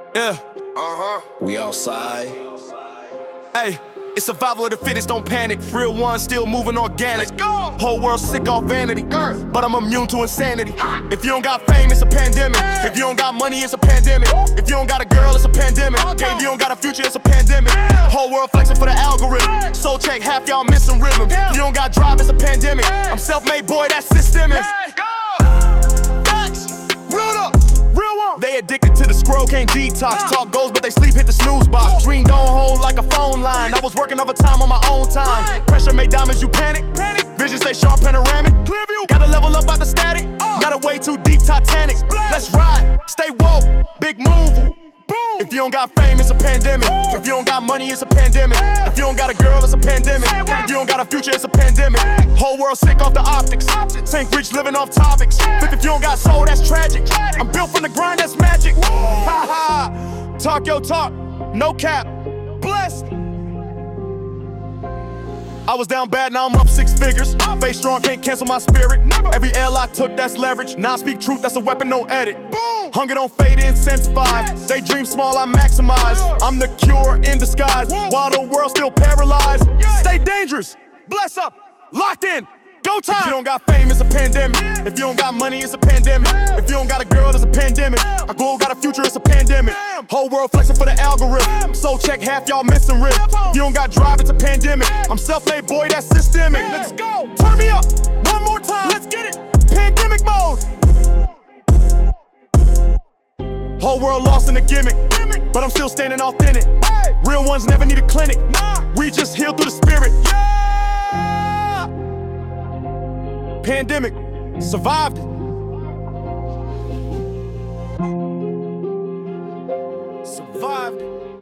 Yeah. We outside. Hey, it's survival of the fittest, don't panic. Real one still moving organic. Let's go. Whole world sick off vanity, but I'm immune to insanity. If you don't got fame, it's a pandemic. If you don't got money, it's a pandemic. If you don't got a girl, it's a pandemic. If you don't got a future, it's a pandemic. Whole world flexing for the algorithm. Soul check, half y'all missing rhythm. If you don't got drive, it's a pandemic. I'm self-made, boy, that's systemic. They addicted to the scroll, can't detox. Talk goes, but they sleep, hit the snooze box. Dream don't hold like a phone line. I was working overtime on my own time. Pressure made diamonds, you panic. Vision stay sharp, panoramic. Gotta level up out the static. Got a way too deep, Titanic. Let's ride, stay woke, big move. If you don't got fame, it's a pandemic. If you don't got money, it's a pandemic. If you don't got a girl, it's a pandemic. If you don't got a future, it's a pandemic. Whole world sick off the optics. Think rich, living off topics. If you don't got soul, that's tragic. I'm built from the grind, that's magic. Ha ha. Talk your talk, no cap. Blessed. I was down bad, now I'm up 6 figures. Face strong, can't cancel my spirit. Every L I took, that's leverage. Now I speak truth, that's a weapon, no edit. Hunger don't fade, incentivize. They dream small, I maximize. I'm the cure in disguise, while the world still paralyzed. Stay dangerous, bless up, locked in. Go time. If you don't got fame, it's a pandemic. If you don't got money, it's a pandemic. If you don't got a girl, it's a pandemic. A goal got a future, it's a pandemic. Whole world flexing for the algorithm. Soul check, half y'all missing rip. If you don't got drive, it's a pandemic. I'm self-made, boy, that's systemic. Let's go. Turn me up one more time. Let's get it. Pandemic mode. Whole world lost in the gimmick, but I'm still standing authentic. Real ones never need a clinic. We just heal through the spirit. Pandemic, survived it. Survived it.